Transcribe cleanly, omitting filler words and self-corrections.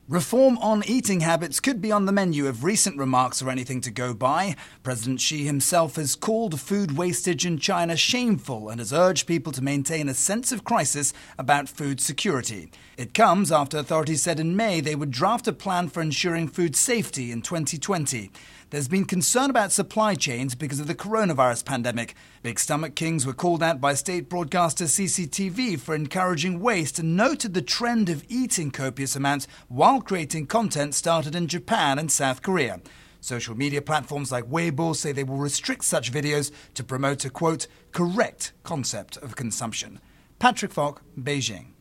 Reform on eating habits could be on the menu if recent remarks are anything to go by. President Xi himself has called food wastage in China shameful and has urged people to maintain a sense of crisis about food security. It comes after authorities said in May they would draft a plan for ensuring food safety in 2020. There's been concern about supply chains because of the coronavirus pandemic. Big Stomach Kings were called out by state broadcaster CCTV for encouraging waste and noted the trend of eating copious amounts while creating content started in Japan and South Korea. Social media platforms like Weibo say they will restrict such videos to promote a, quote, correct concept of consumption. Patrick Falk, Beijing.